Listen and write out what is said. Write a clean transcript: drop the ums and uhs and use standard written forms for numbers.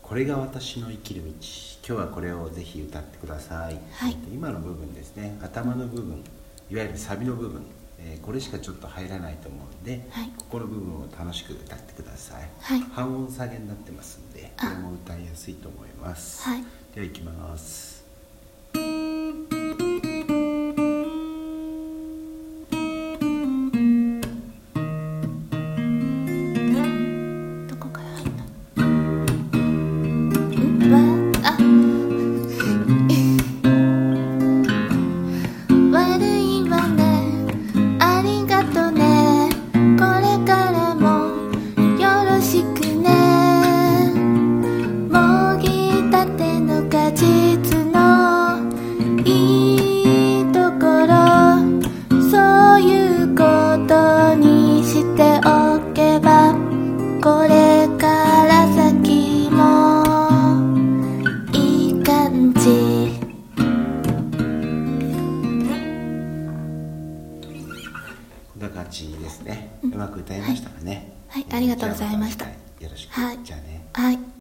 これが私の生きる道。今日はこれをぜひ歌ってください。 はい、 今の部分ですね、頭の部分、いわゆるサビの部分、これしかちょっと入らないと思うんで、 はい、 ここの部分を楽しく歌ってください。 はい、 半音下げになってますんで、これも歌いやすいと思います。 はい、 では行きます。 どこから入ったの？悪いわね、ありがとね、これからもよろしくね。もぎたての果実のいいところ、そういうことにしておけば、これから先もいい感じ。 こんな感じですね。うまく歌いましたかね。 はい、ありがとうございました。 よろしく。 はい、 じゃあね。 はい。